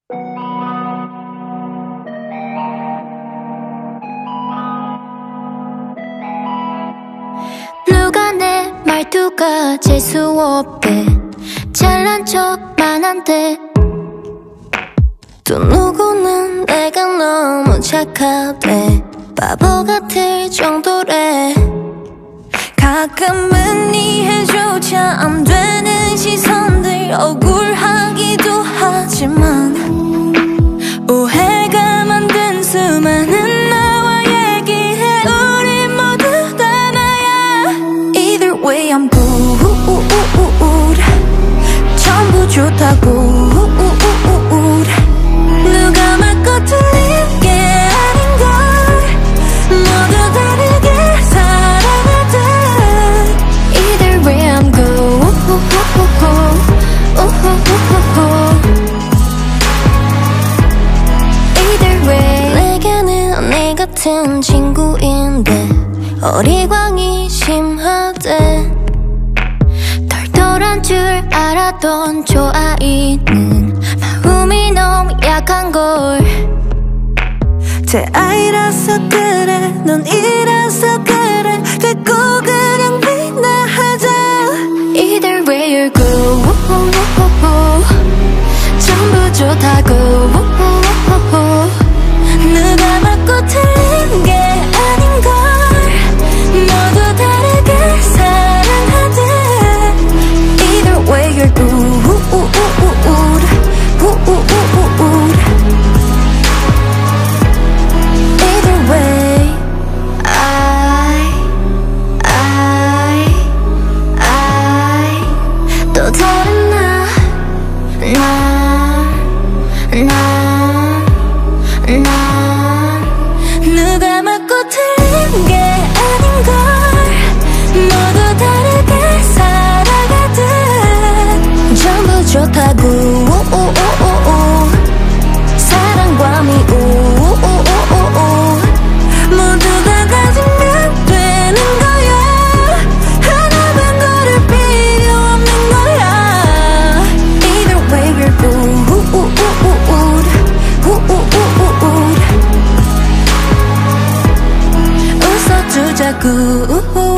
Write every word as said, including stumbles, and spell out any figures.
누가 내 말투가 재수없대. 잘난 척만 한데 또 누구는 내가 너무 착하대. 바보 같을 정도래. 가끔은 이해조차 안 되는 시선들 억울하기도 하지만 오해가 만든 수많은 나와 얘기해. 우리 모두 다 나야. Either way I'm good. 전부 좋다고. 누가 맞고 틀린 게 아닌걸. 모두 다르게 살아가듯. Either way I'm good. Either way 내게는 언니 같은 친구인데 어리광이 심하대. 덜덜한 줄 알았던 저 아이는 마음이 너무 약한걸. 제 아이라서 그래, 넌 이라서 그래. 됐고 그냥 비나하자. Either way you're good. 전부 좋다고. 누가 맞고 틀린 게 아닌걸. 모두 다르게 사랑하듯. Either way you're good. Either way I I I 또 다른 나 나 나 나 누가 맞고 틀린 게 아닌걸. 모두 다르게 살아가듯. 전부 좋다고. 사랑과 미움 모두가 가지면 되는 거야. 하나만 고를 필요 없는 거야. Either way you're good. 웃어주자고.